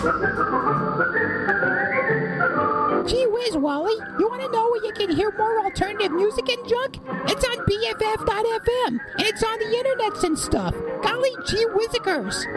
Gee whiz, Wally, you want to know where you can hear more alternative music and junk? It's on BFF.FM, and it's on the internets and stuff. Golly gee whizzikers.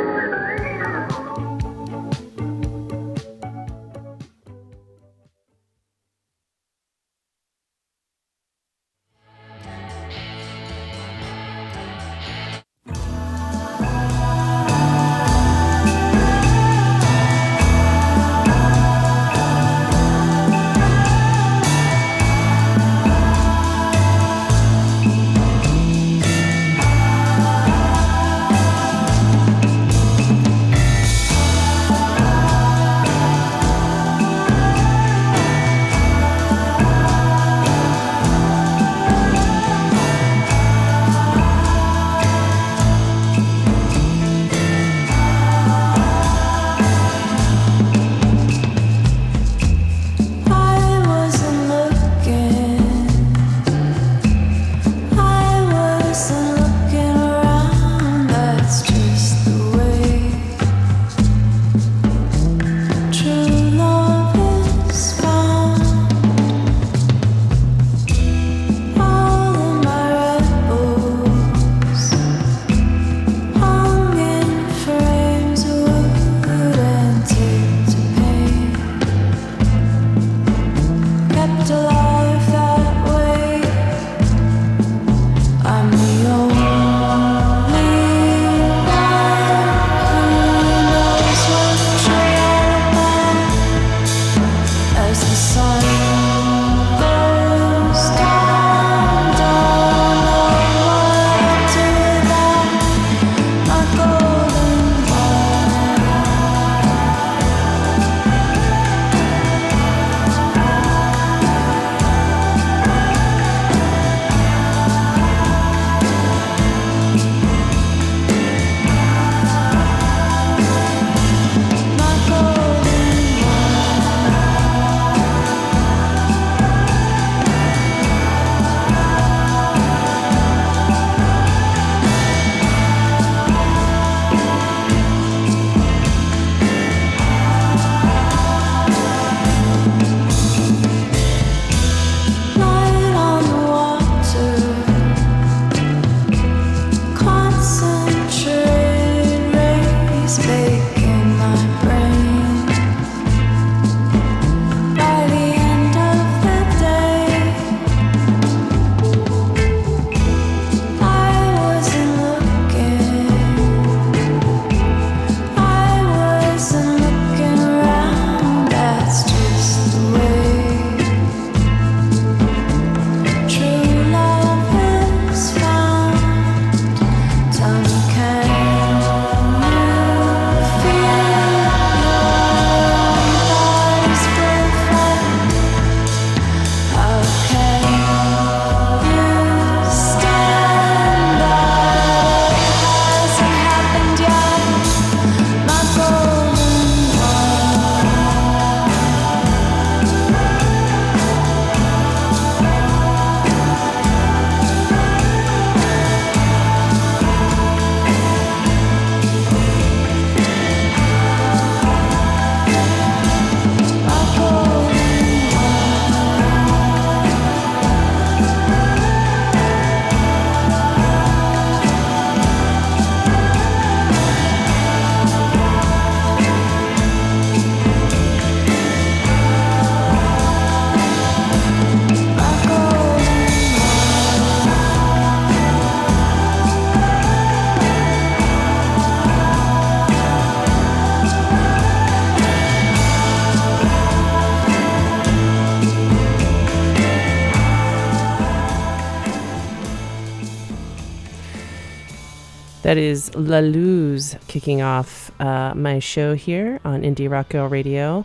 That is La Luz kicking off my show here on Indie Rock Girl Radio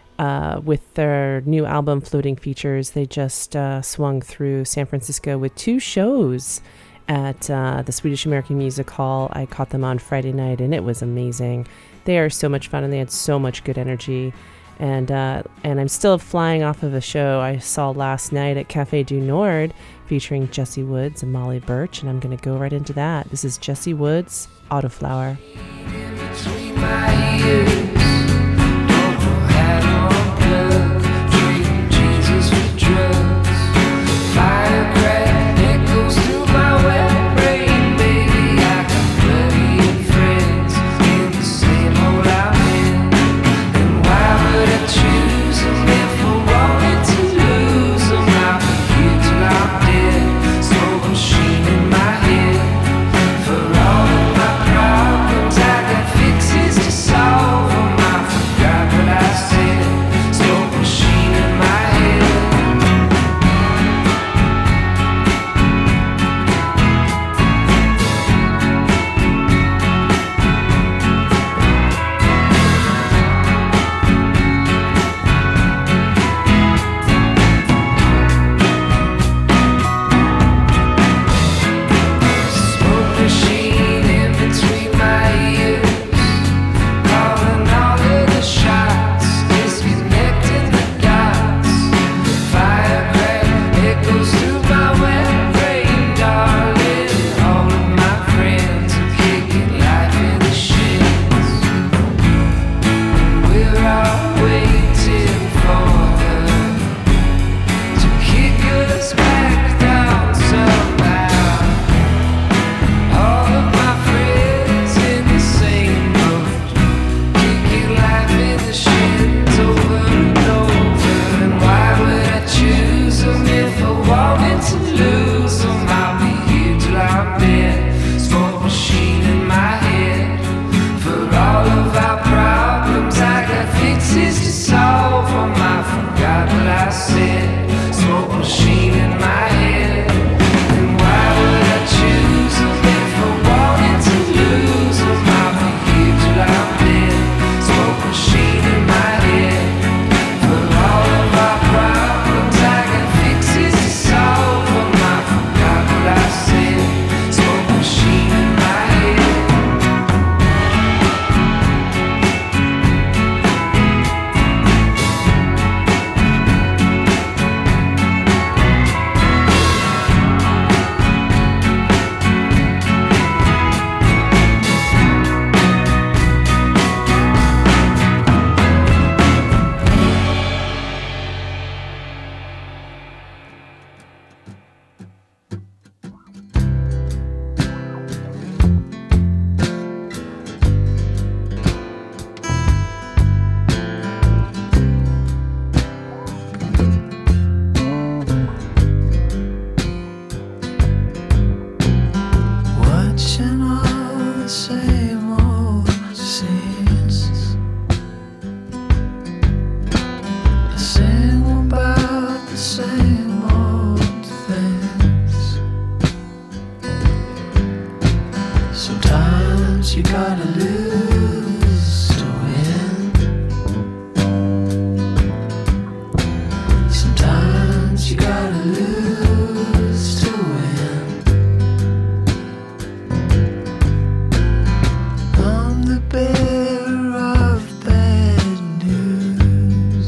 with their new album Floating Features. They just swung through San Francisco with 2 shows at the Swedish American Music Hall. I caught them on Friday night and it was amazing. They are so much fun and they had so much good energy. And I'm still flying off of a show I saw last night at Cafe du Nord featuring Jesse Woods and Molly Birch, and I'm going to go right into that. This is Jesse Woods, Autoflower. In between my ears, same old things. Sometimes you gotta lose to win. Sometimes you gotta lose to win. I'm the bearer of bad news,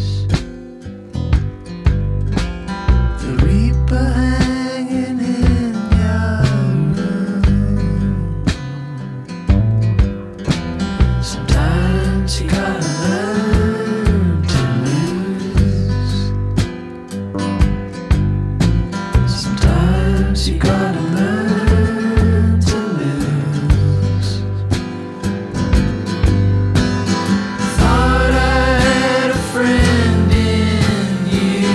the reaper hanging in your room. Sometimes you gotta learn to lose. Sometimes you gotta learn to lose. Thought I had a friend in you.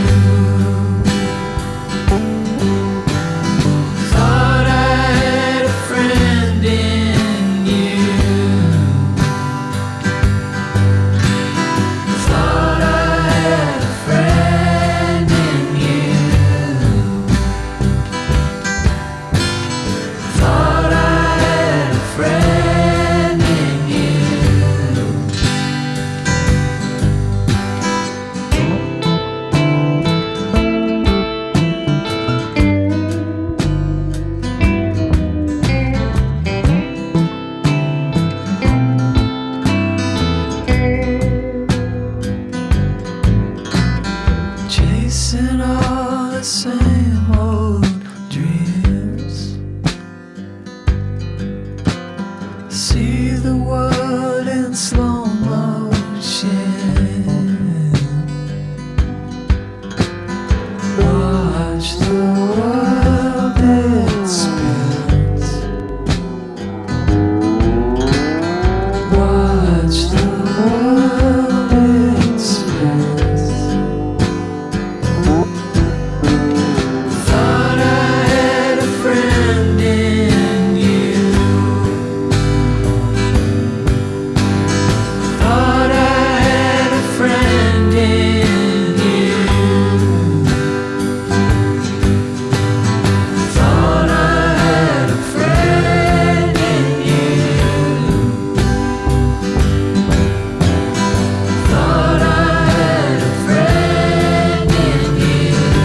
Thought I had a friend in you. Thought I had a friend in you. Thought I had a friend in you. Chasing all the same old dreams. See the world in slow motion. Watch the world it spins. Watch the world it spins. Thought I had a friend in you. Thought I had a friend in you. Thought I had a friend in you. Thought I had a friend in you.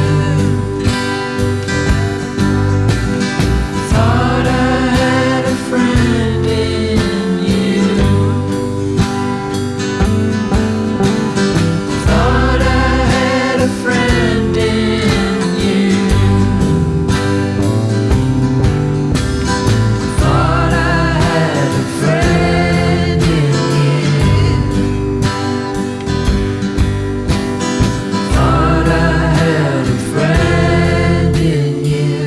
Thought I had a friend in you. Thought I had a friend in you. Thought I had a friend in you. Thought I had a friend in you.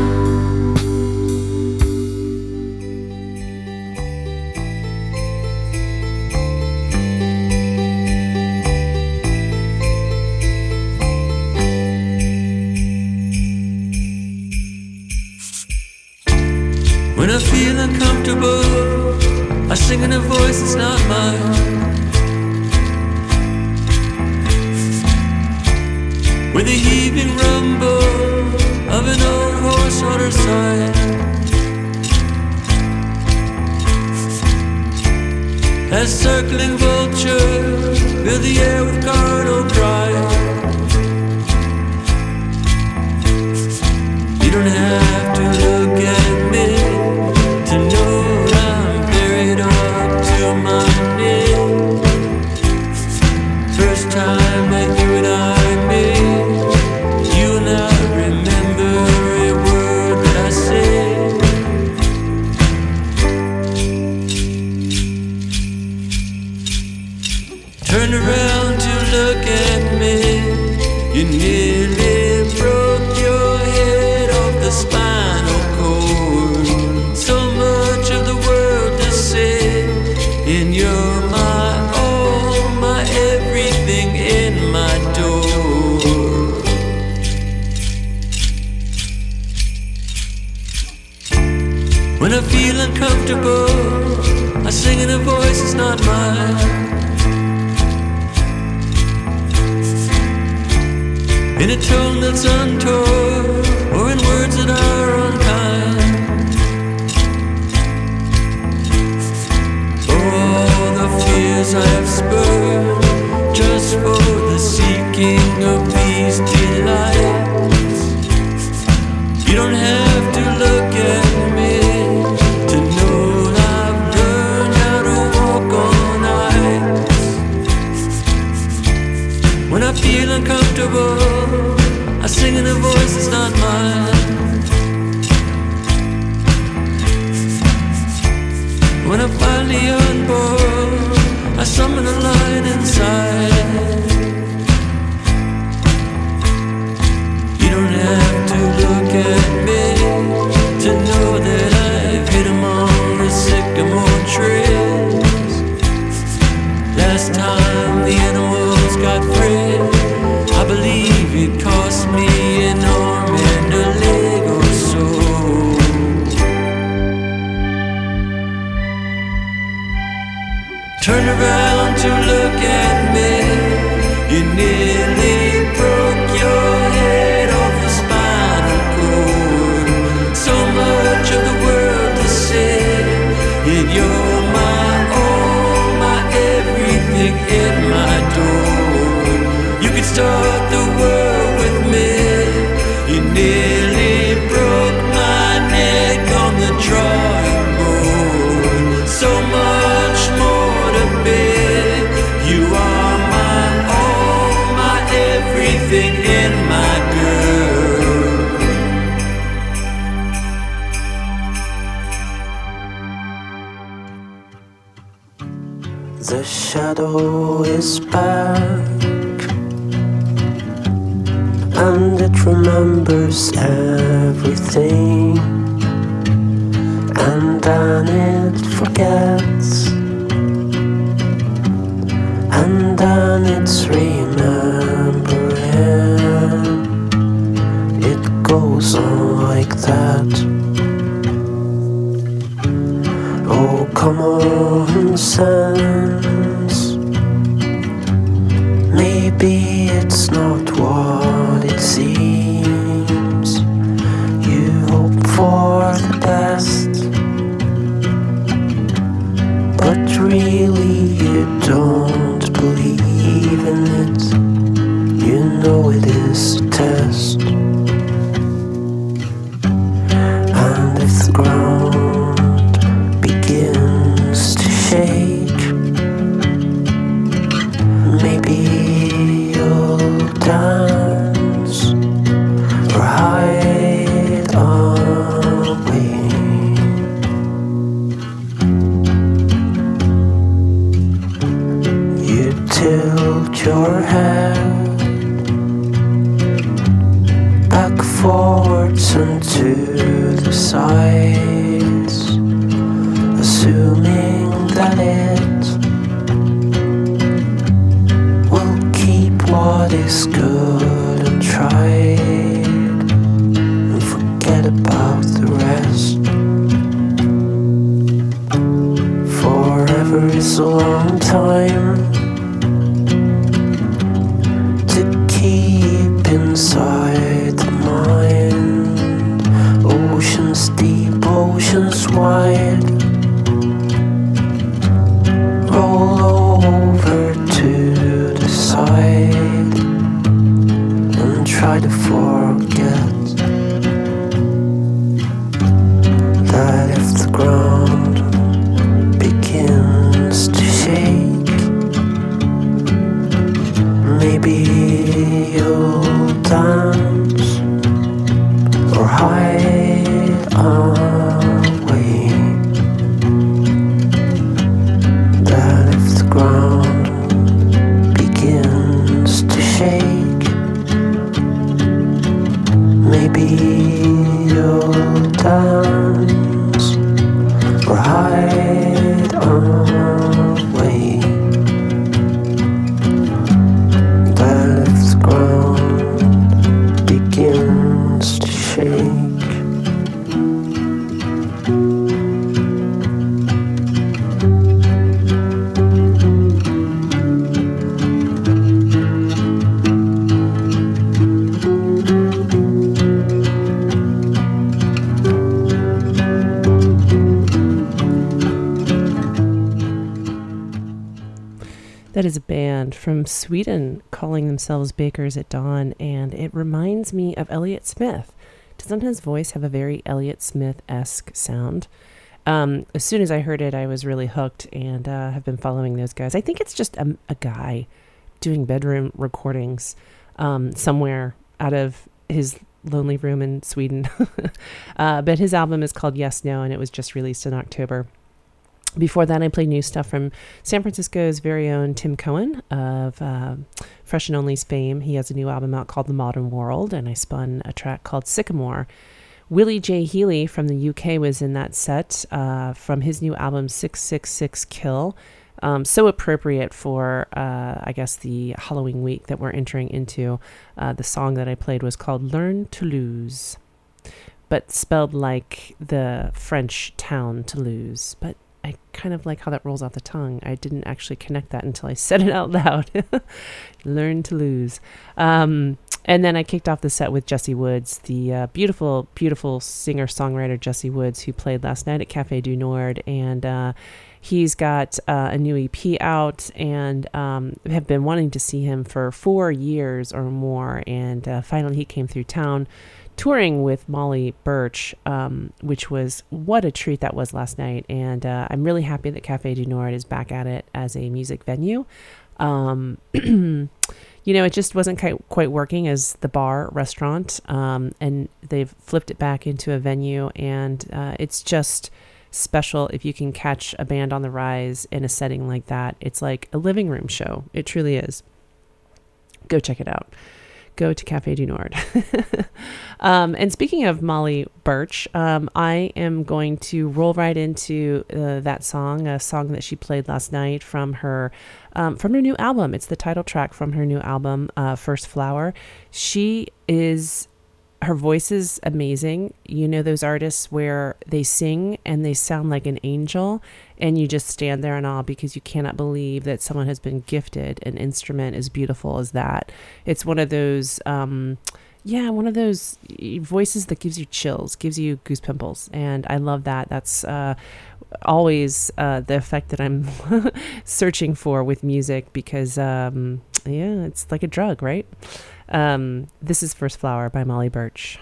When I feel uncomfortable, I sing in a voice that's not mine. With the heaving rumble of an old horse on her side. As circling vultures fill the air with carnal pride. You don't have to look at me to know I'm buried up to my knees. First time that you and I meet, you'll not remember a word that I said. Turn around to look at me. You nearly broke your head off the spinal cord. So much of the world to say, and you're my all, my everything in my door. When I feel uncomfortable, I sing in a voice that's not mine. in a tone that's untoward, or in words that are unkind. Oh, all the fears I have spurred just for the seeking of these delights. You don't have to look at me to know I've learned how to walk on ice. When I feel uncomfortable, I sing in a voice that's not mine. When I'm finally on board, I summon a line inside. You don't have to look at me to know that I've hit among the sycamore trees. Last time the animals got free, I believe it cost me an arm and a leg or so. Turn around to look at me. You nearly broke your head off the spinal cord. So much of the world to see, yet you're my all, my everything in my door. You could start the world with me. You nearly broke my neck on the drawing board. So much more to be. You are my all, my everything in my girl. The shadow is back, and it remembers everything, and then it forgets, and then it's remembering. It goes on like that. Oh, common sense, maybe it's not what it seems. You hope for the best, but really you don't believe in it. You know it is a test. And if the ground begins to shake, maybe you'll dance or hide away. You tilt your head back, forwards, and to the sides, assuming that it will keep what is good and tried, and forget about the rest. Forever is a long time to keep inside the mind. Oceans deep, oceans wide, roll over to the side and try to forget that if the ground begins to shake, maybe you'll dance or hide away. That if the ground begins to shake, maybe you'll dance or hide away. That if the ground begins to shake, is a band from Sweden calling themselves Bakers at Dawn, and it reminds me of Elliott Smith. Doesn't his voice have a very Elliott Smith-esque sound? As soon as I heard it, I was really hooked, and have been following those guys. I think it's just a guy doing bedroom recordings somewhere out of his lonely room in Sweden. But his album is called Yes, No, and it was just released in October. Before that, I played new stuff from San Francisco's very own Tim Cohen of Fresh and Only's fame. He has a new album out called The Modern World, and I spun a track called Sycamore. Willie J. Healy from the UK was in that set from his new album 666 Kill. So appropriate for, I guess, the Halloween week that we're entering into. The song that I played was called Learn to Lose, but spelled like the French town Toulouse. But I kind of like how that rolls off the tongue. I didn't actually connect that until I said it out loud. Learn to Lose. And then I kicked off the set with Jesse Woods, the beautiful, beautiful singer-songwriter Jesse Woods, who played last night at Café du Nord. And he's got a new EP out, and have been wanting to see him for 4 years or more. And finally he came through town touring with Molly Birch, which was, what a treat that was last night. And I'm really happy that Café du Nord is back at it as a music venue. You know, it just wasn't quite working as the bar restaurant, and they've flipped it back into a venue, and it's just special if you can catch a band on the rise in a setting like that. It's like a living room show. It truly is. Go check it out. Go to Café du Nord. And speaking of Molly Birch, I am going to roll right into that song, a song that she played last night from her new album. It's the title track from her new album, First Flower. Her voice is amazing. You know those artists where they sing and they sound like an angel, and you just stand there in awe because you cannot believe that someone has been gifted an instrument as beautiful as that. It's one of those, one of those voices that gives you chills, gives you goosepimples, and I love that. That's always the effect that I'm searching for with music because, it's like a drug, right? This is First Flower by Molly Birch.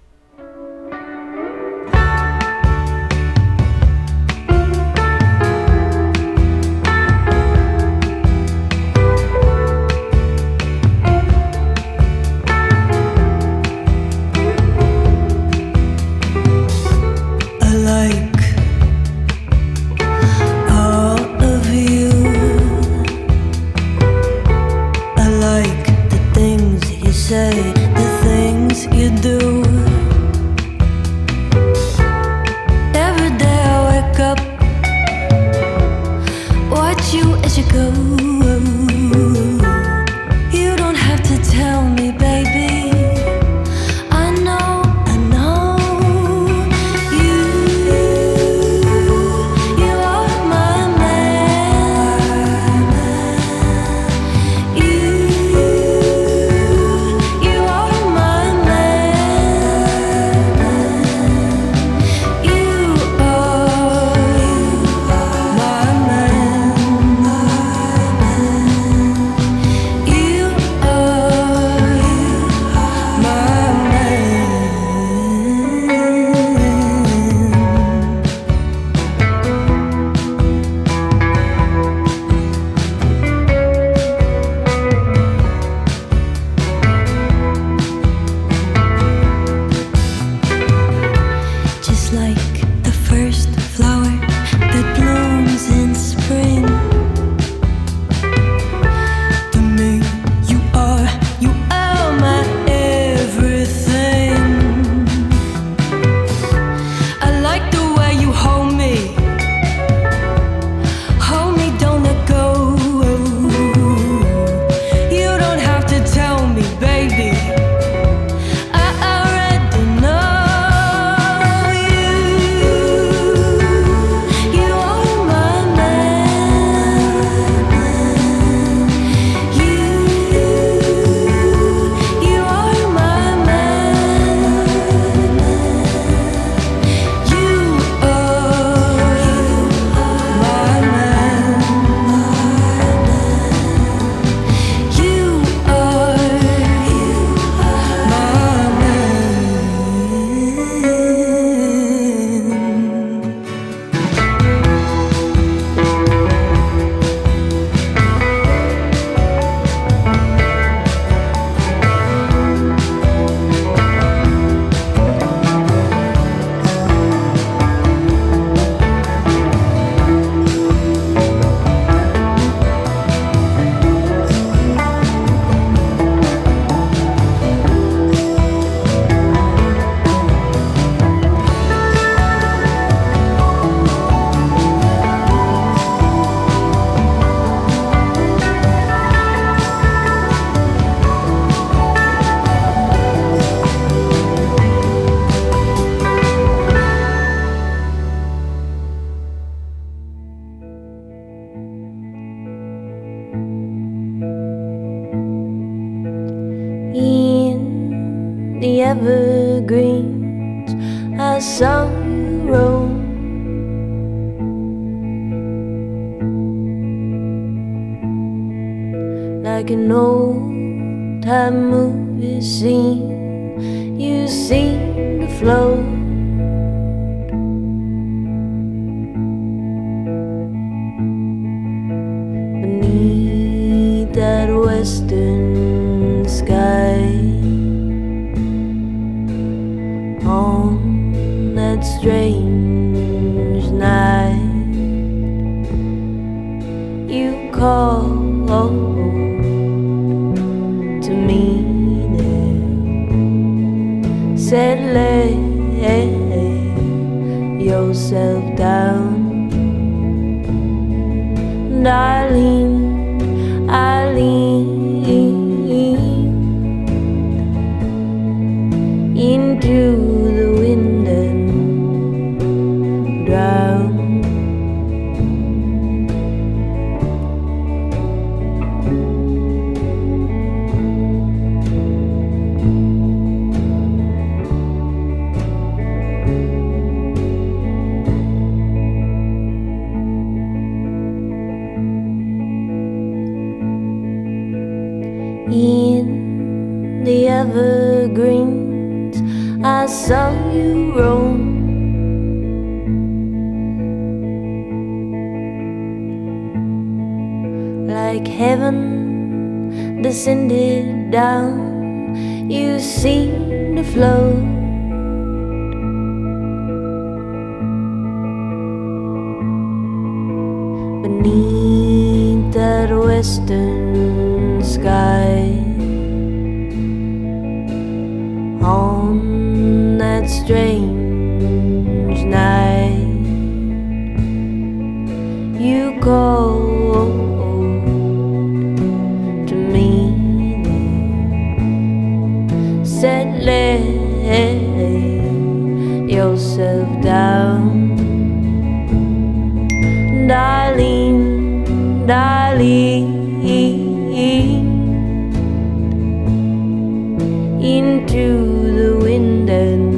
Say the things you do. Every day I wake up, watch you as you go. You don't have to tell me, baby. I know you are my man. You the evergreens, I saw you roam. Like an old-time movie scene, you seem to float beneath that western sky. On that strange night, you call to me there, said lay yourself down, and I leaned into the wind and drowned. In the evergreens, I saw you roam. Like heaven descended down, you seem to float beneath that western sky. On that strange night, you called to me there, said lay yourself down, and I leaned into the wind and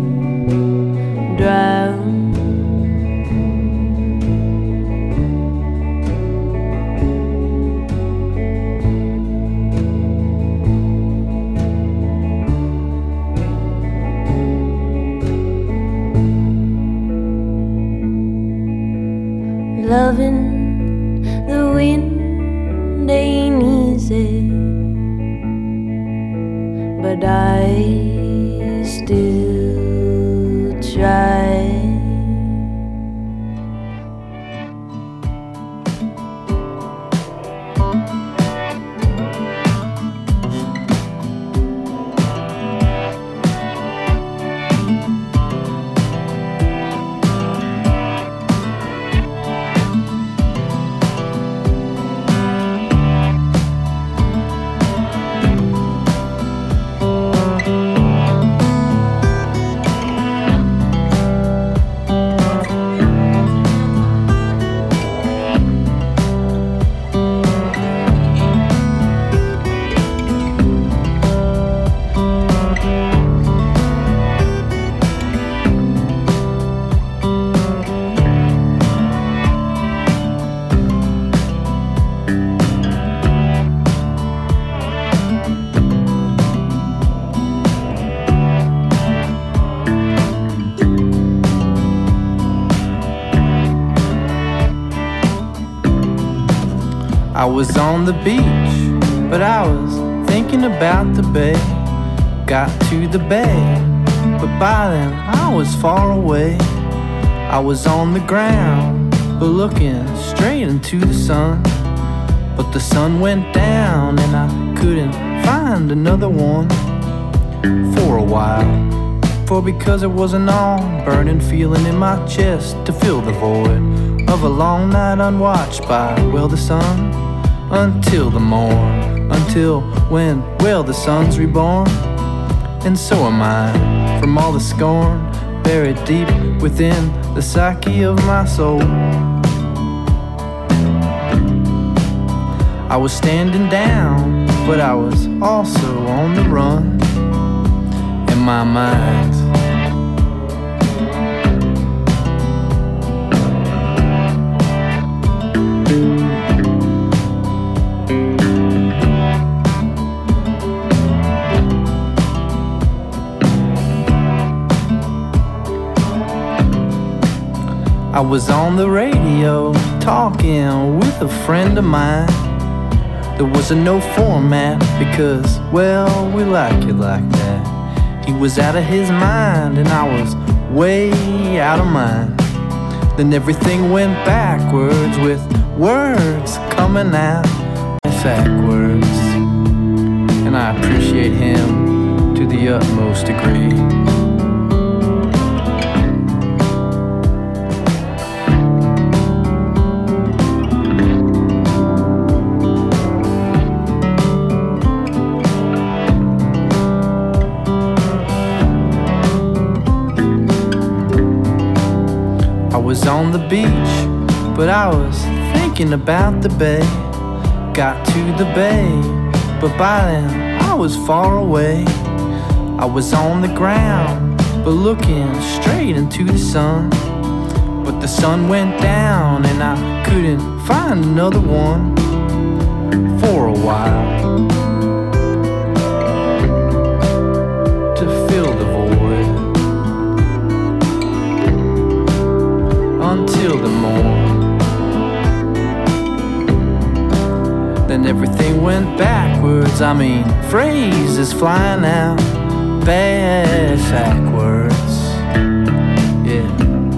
drowned. Loving the wind ain't easy, but I still try. I was on the beach, but I was thinking about the bay. Got to the bay, but by then I was far away. I was on the ground, but looking straight into the sun. But the sun went down and I couldn't find another one for a while. For because it was an all burning feeling in my chest to fill the void of a long night unwatched by, well, the sun. Until the morn, until when, well, the sun's reborn. And so am I, from all the scorn buried deep within the psyche of my soul. I was standing down, but I was also on the run. my mind. I was on the radio talking with a friend of mine. There was no format because, well, we like it like that. He was out of his mind and I was way out of mine. Then everything went backwards with words coming out backwards. And I appreciate him to the utmost degree. Was on the beach, but I was thinking about the bay. Got to the bay, but by then I was far away. I was on the ground, but looking straight into the sun. But the sun went down and I couldn't find another one for a while to fill the void. Until the morn. Then everything went backwards. I mean, phrases flying out backwards. Yeah.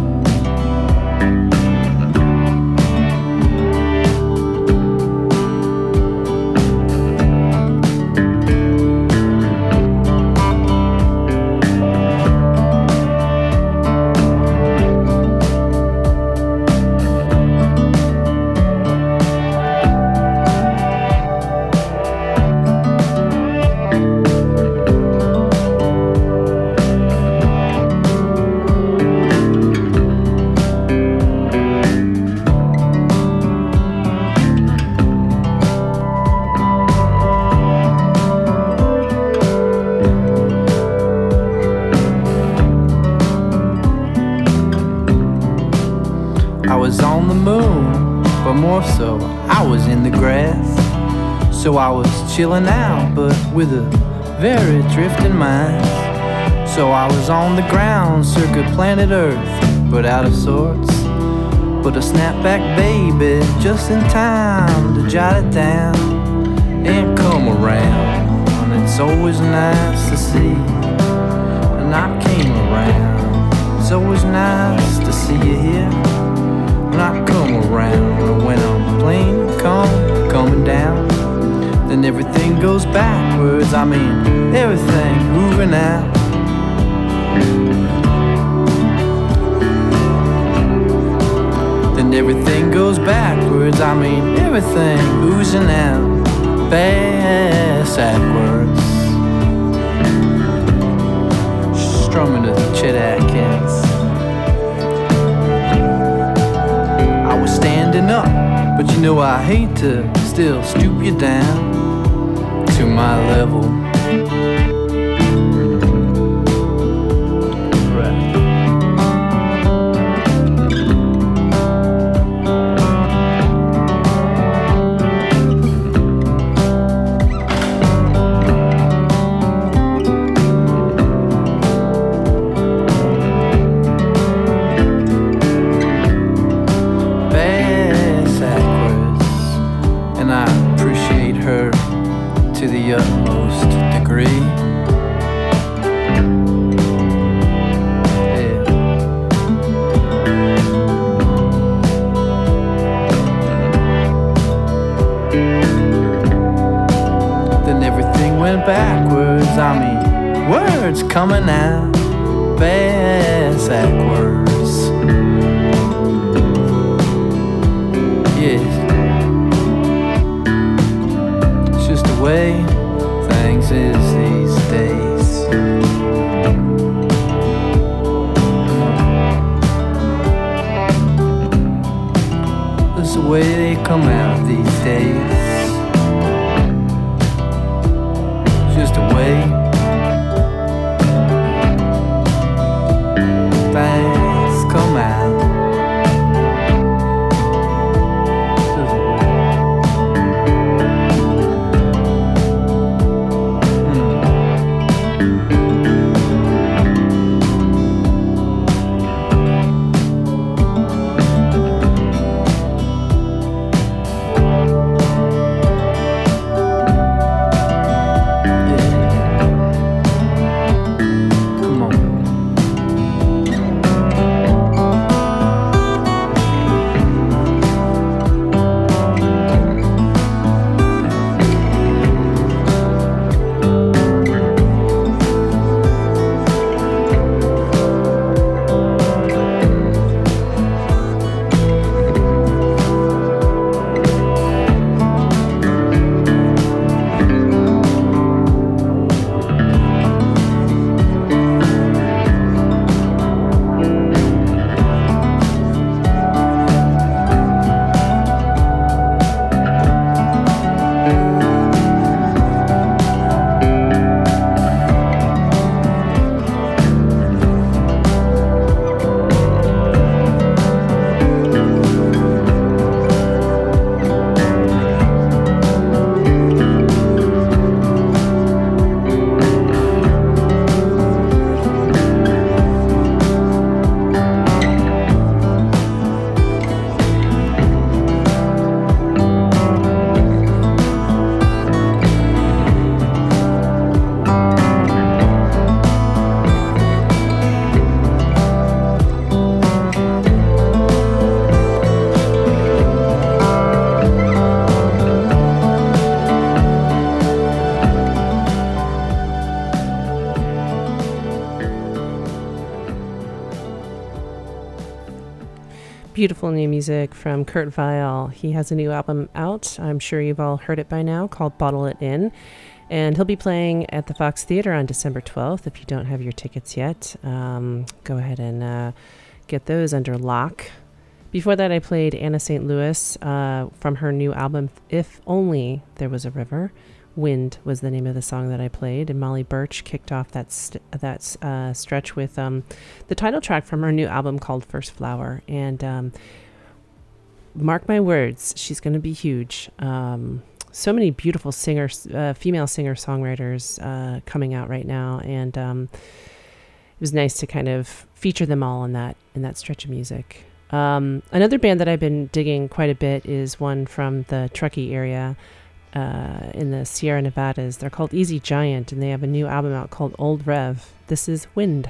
So I was chilling out, but with a very drifting mind. So I was on the ground, circa planet Earth, but out of sorts. But I snapped back, baby, just in time to jot it down and come around. And it's always nice to see, and I came around. It's always nice to see you here, and I come around. And when I'm plane coming down, then everything goes backwards. I mean, everything moving out. Then everything goes backwards. I mean, everything oozing out backwards. Strumming to Chet Atkins. I was standing up, but you know I hate to still stoop you down to my level. Coming out backwards. Yeah, it's just the way things is these days. That's the way they come out these days. It's just the way Beautiful new music from Kurt Weill. He has a new album out. I'm sure you've all heard it by now, called Bottle It In. And he'll be playing at the Fox Theater on December 12th. If you don't have your tickets yet, go ahead and get those under lock. Before that, I played Anna St. Louis from her new album, If Only There Was a River. Wind was the name of the song that I played, and Molly Birch kicked off that stretch with the title track from her new album called First Flower. And mark my words, she's going to be huge. So many beautiful singers, female singer-songwriters coming out right now, and it was nice to kind of feature them all in that stretch of music. Another band that I've been digging quite a bit is one from the Truckee area. In the Sierra Nevadas. They're called Easy Giant, and they have a new album out called Old Rev. This is Wind.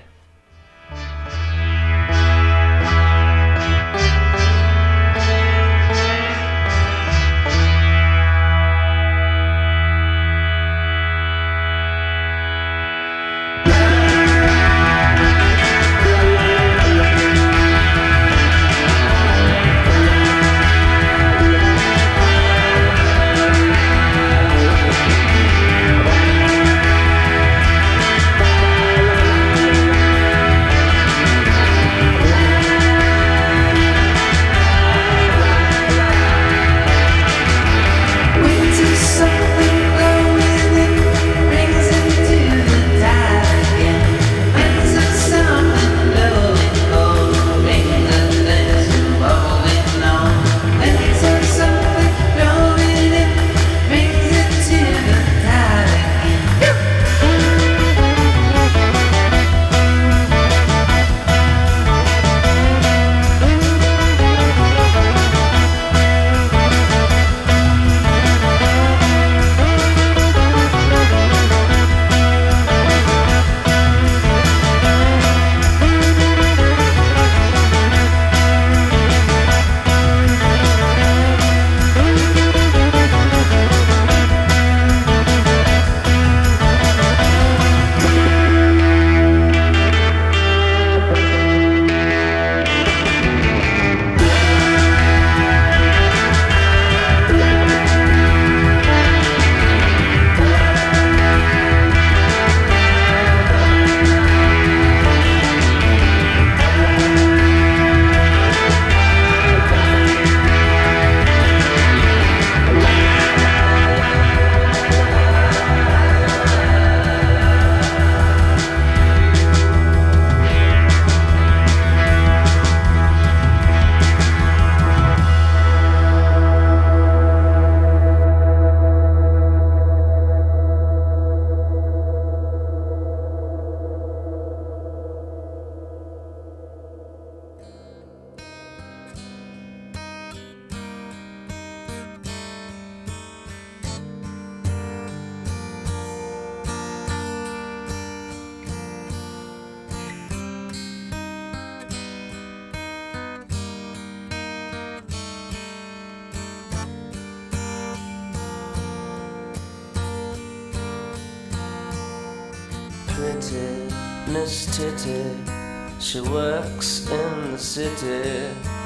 Pretty Miss Titty, she works in the city,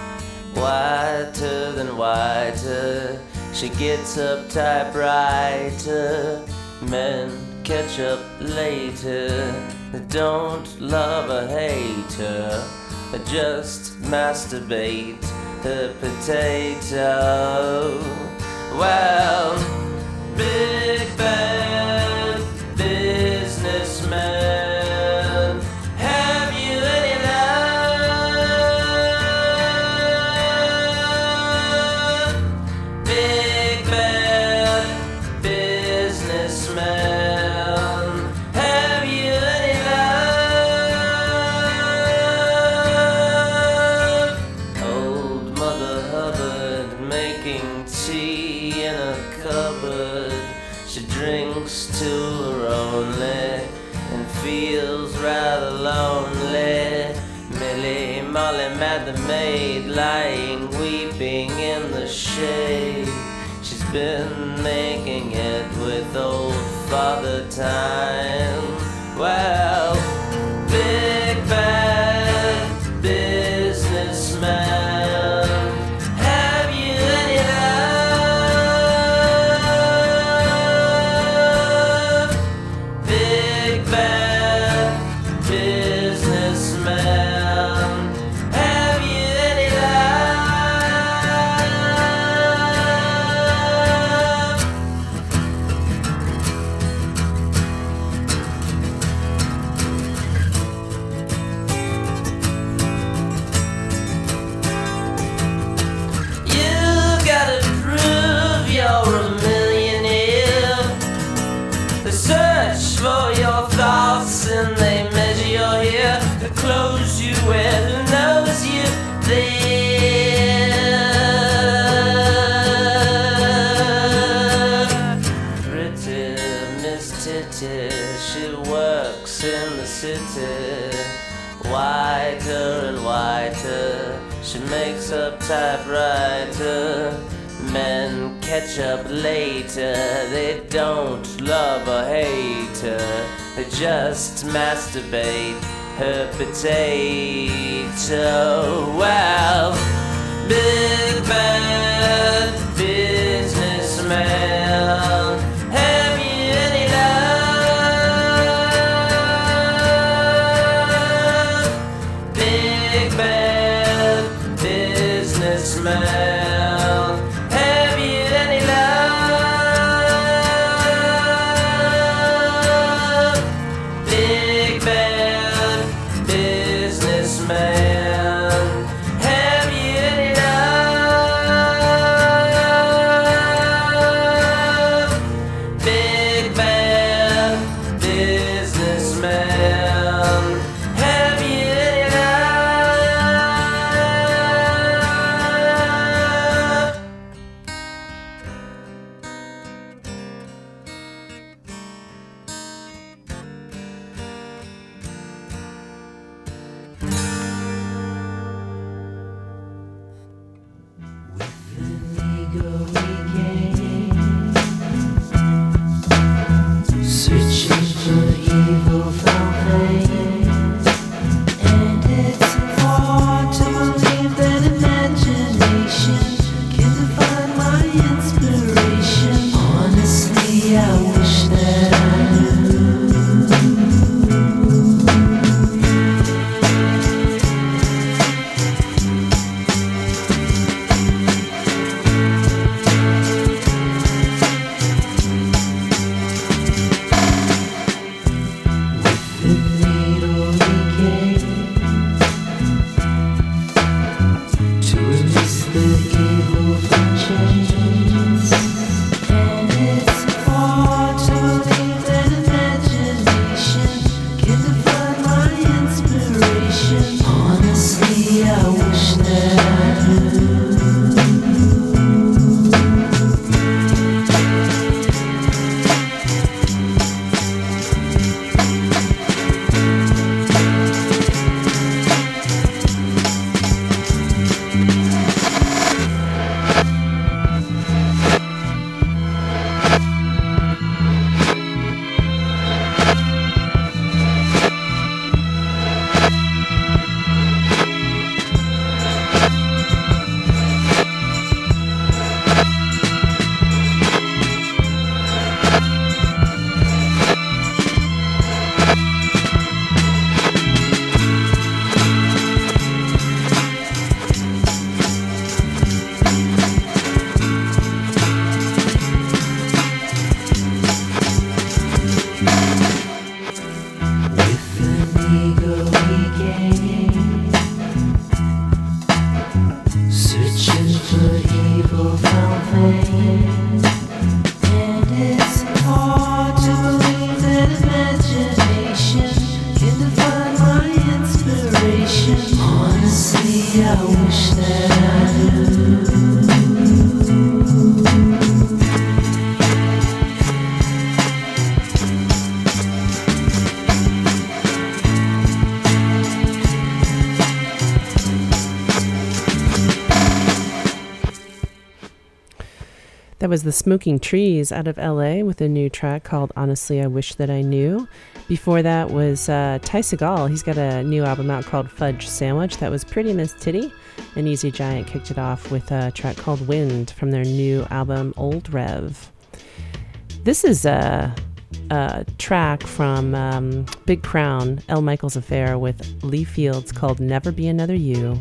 whiter than whiter. She gets up typewriter, men catch up later. They don't love or hate her, they just masturbate her potato. Well, big bad businessman, have you any love? Big bad businessman, have you any love? Old Mother Hubbard making tea in a cupboard. She drinks to her only and feels rather lonely. Millie Molly Mad the maid lying weeping in the shade. She's been making it with old Father Time. Well, big bad businessman, city, she works in the city. Whiter and whiter, she makes up typewriter. Men catch up later, they don't love or hate her, they just masturbate her potato. Well, big bad businessman, have you any love? Big bad businessman, That was the Smoking Trees out of LA with a new track called Honestly I Wish That I Knew. Before that was Ty Segall. He's got a new album out called Fudge Sandwich. That was Pretty Miss Titty. And Easy Giant kicked it off with a track called Wind from their new album Old Rev. This is a track from Big Crown, L. Michaels Affair with Lee Fields called Never Be Another You.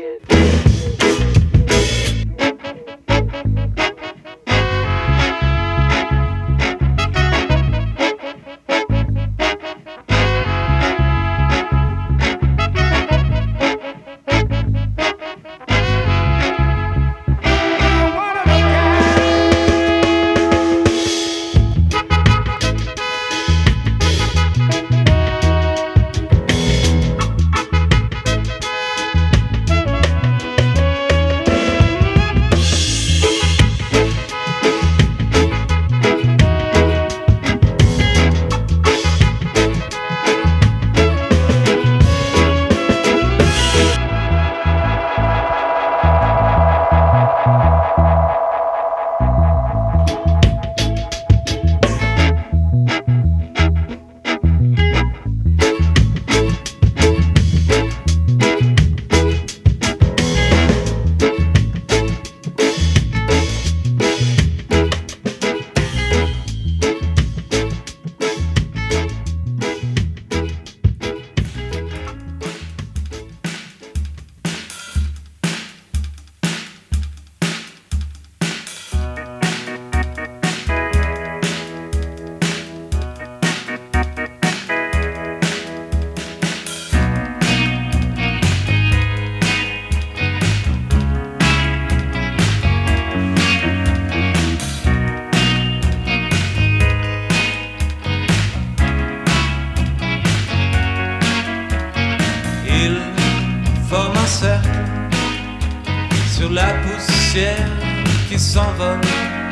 Sur la poussière qui s'envole,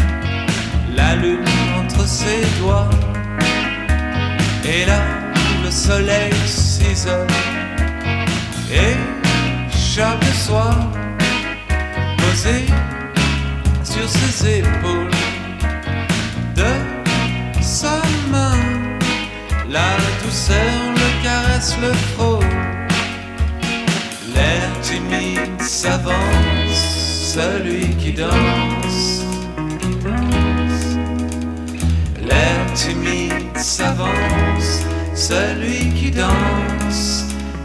la lune entre ses doigts, et là le soleil s'isole. Et chaque soir, posé sur ses épaules, de sa main, la douceur le caresse, le frôle. L'air timide s'avance, celui qui danse, L'air timide s'avance, celui qui danse,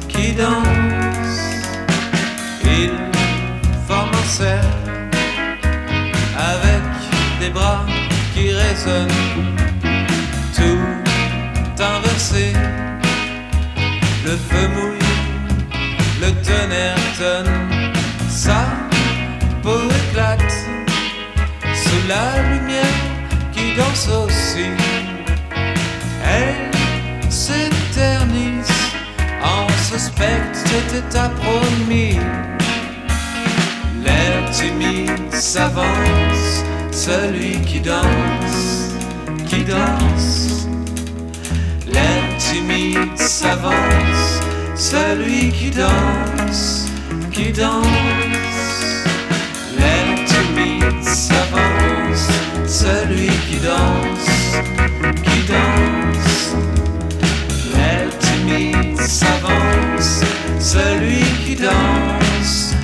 Il forme un cercle avec des bras qui résonnent, tout inversé, le feu mouille. Le tonnerre tonne, sa peau éclate sous la lumière qui danse aussi. Elle s'éternise en ce spectre t'était promis. L'air timide s'avance, celui qui danse, L'air timide s'avance, celui qui danse, L'air timide s'avance, celui qui danse, L'air timide s'avance, celui qui danse,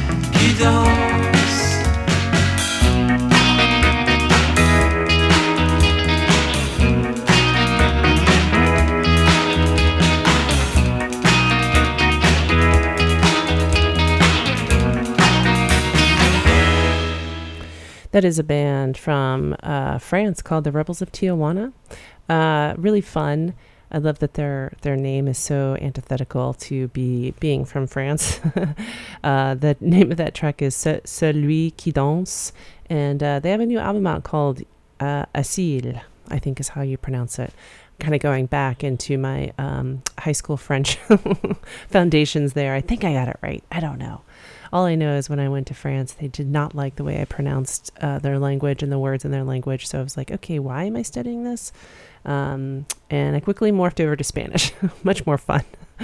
That is a band from France called the Rebels of Tijuana. Really fun. I love that their name is so antithetical to being from France. The name of that track is Celui qui danse, and they have a new album out called Asile, I think is how you pronounce it. Kind of going back into my high school French foundations there. I think I got it right. I don't know. All I know is when I went to France, they did not like the way I pronounced their language and the words in their language. So I was like, okay, why am I studying this? And I quickly morphed over to Spanish. Much more fun.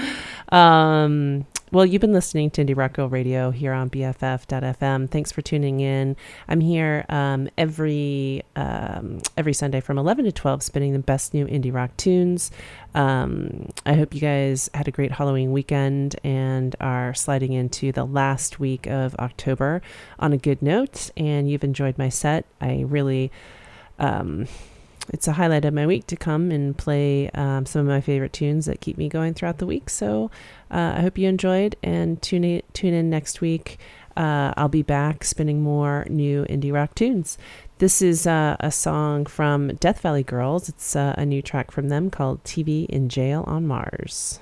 Well, you've been listening to Indie Rock Girl Radio here on BFF.FM. Thanks for tuning in. I'm here every Sunday from 11 to 12, spinning the best new indie rock tunes. I hope you guys had a great Halloween weekend and are sliding into the last week of October on a good note, and you've enjoyed my set. I really it's a highlight of my week to come and play some of my favorite tunes that keep me going throughout the week. So I hope you enjoyed, and tune in next week. I'll be back spinning more new indie rock tunes. This is a song from Death Valley Girls. It's a new track from them called TV in Jail on Mars.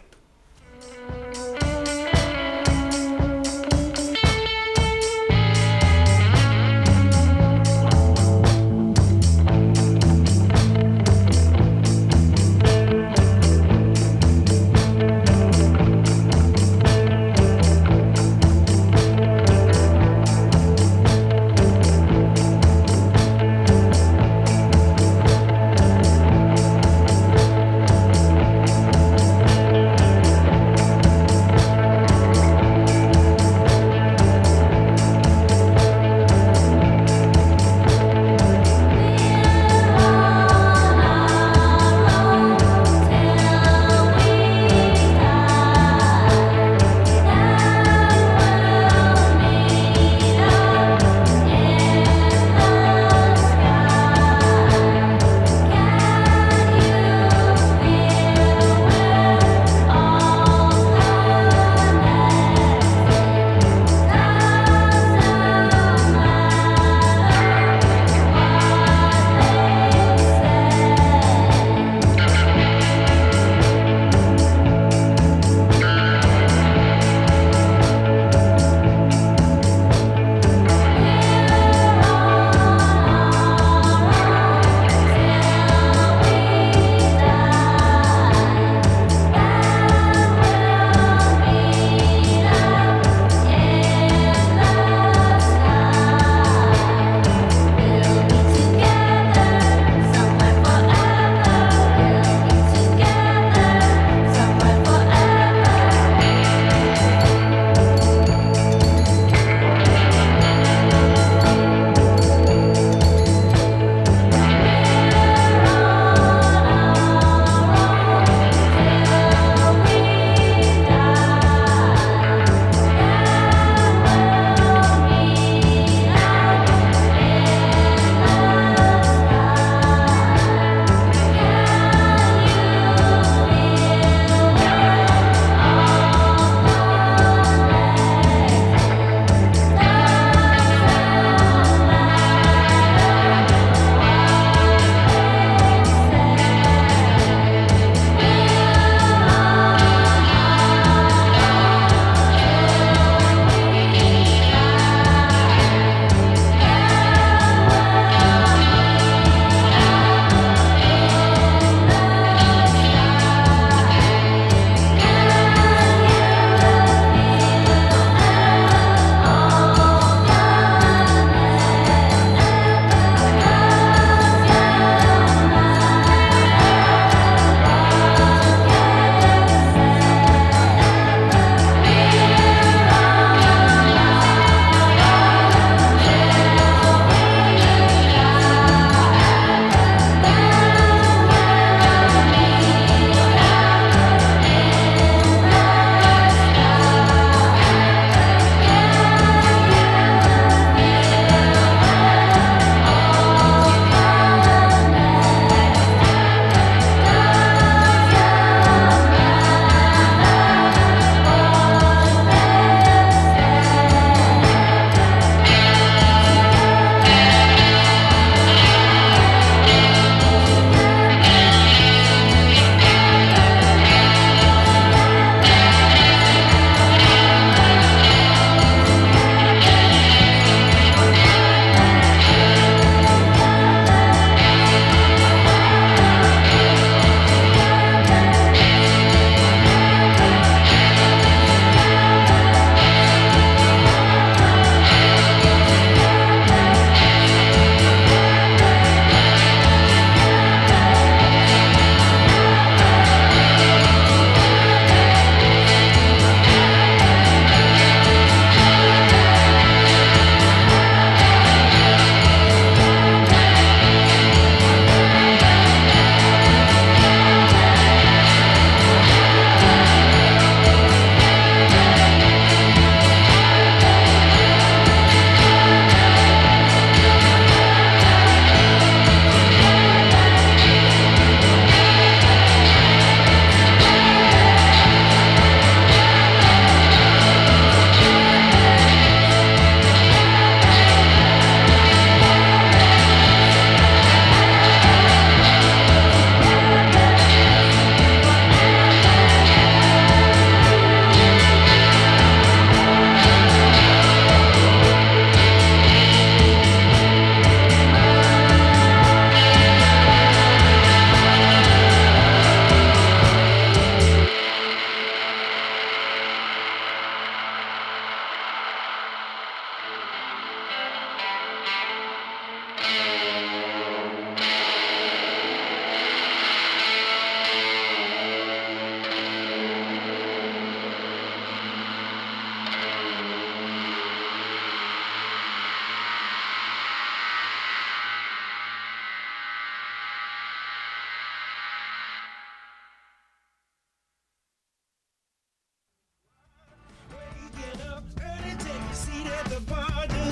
the border.